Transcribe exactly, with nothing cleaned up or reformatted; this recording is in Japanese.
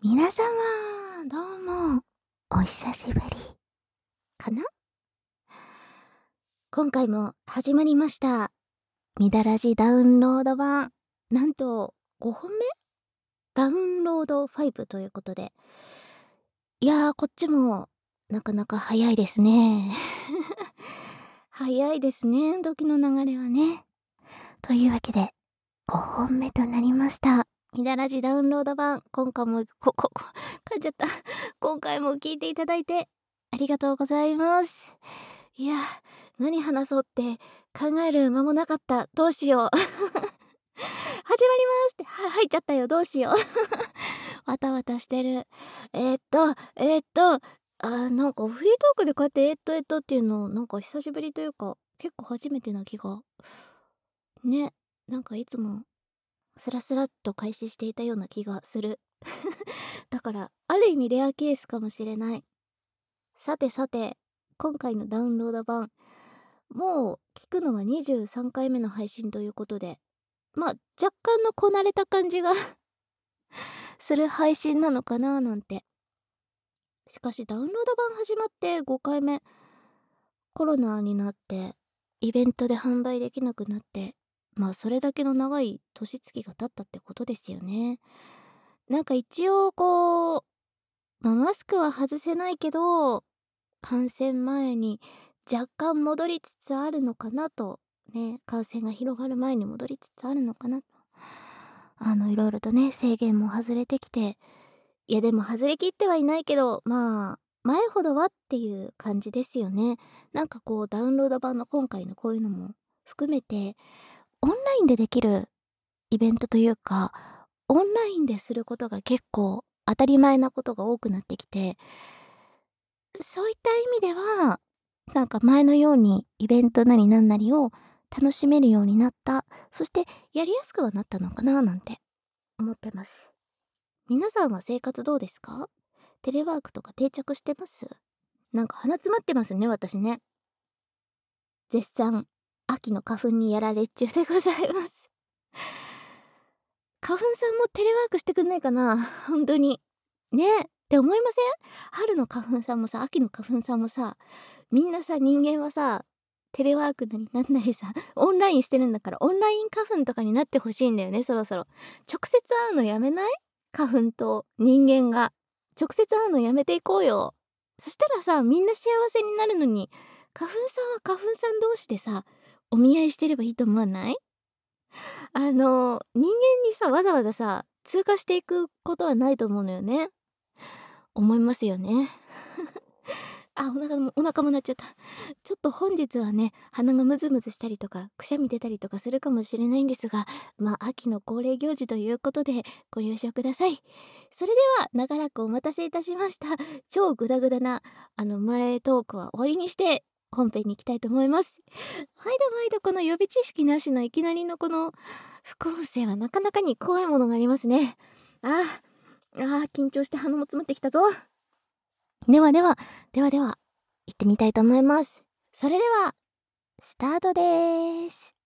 皆様、どうも、お久しぶり、かな？今回も始まりました。みだらじダウンロード版。なんと、ごほんめ？ダウンロードファイブということで。いやー、こっちも、なかなか早いですね。早いですね、時の流れはね。というわけで、ごほんめとなりました。みだらじダウンロード版。今回も、こ、こ、こ、噛んじゃった。今回も聞いていただいて、ありがとうございます。いや、何話そうって考える間もなかった。どうしよう。始まりますって、は、入っちゃったよ。どうしよう。わたわたしてる。えー、っと、えー、っと、あー、なんかフリートークでこうやってえー、っと、えー、っとっていうの、なんか久しぶりというか、結構初めてな気が。ね、なんかいつも、スラスラっと開始していたような気がする。だから、ある意味レアケースかもしれない。さてさて、今回のダウンロード版、もう聞くのはにじゅうさんかいめの配信ということで、まあ、若干のこなれた感じがする配信なのかななんて。しかしダウンロード版始まってごかいめ、コロナになって、イベントで販売できなくなって、まあそれだけの長い年月が経ったってことですよね。なんか一応こう、まあ、マスクは外せないけど、感染前に若干戻りつつあるのかなと、ね、感染が広がる前に戻りつつあるのかなと。あの、いろいろとね、制限も外れてきて、いやでも外れきってはいないけど、まあ、前ほどはっていう感じですよね。なんかこう、ダウンロード版の今回のこういうのも含めて、オンラインでできるイベントというか、オンラインですることが結構当たり前なことが多くなってきて、そういった意味では、なんか前のようにイベントなりなんなりを楽しめるようになった。そしてやりやすくはなったのかななんて思ってます。皆さんは生活どうですか？テレワークとか定着してます？なんか鼻詰まってますね、私ね。絶賛、秋の花粉にやられ中でございます。花粉さんもテレワークしてくんないかな本当に。ねえ、って思いません？春の花粉さんもさ、秋の花粉さんもさ、みんなさ、人間はさ、テレワークなりなんなりさ、オンラインしてるんだから、オンライン花粉とかになってほしいんだよね、そろそろ。直接会うのやめない？花粉と人間が。直接会うのやめていこうよ。そしたらさ、みんな幸せになるのに、花粉さんは花粉さん同士でさ、お見合いしてればいいと思わない？あの、人間にさ、わざわざさ、通過していくことはないと思うのよね。思いますよね。あ、お腹もお腹も鳴っちゃった。ちょっと本日はね、鼻がムズムズしたりとか、くしゃみ出たりとかするかもしれないんですが、まあ、秋の恒例行事ということで、ご了承ください。それでは、長らくお待たせいたしました。超グダグダな、あの、前トークは終わりにして、本編に行きたいと思います。毎度毎度この予備知識なしのいきなりのこの副音声はなかなかに怖いものがありますね。ああ、ああ、緊張して鼻も詰まってきたぞ。ではでは、ではでは、行ってみたいと思います。それでは、スタートでーす。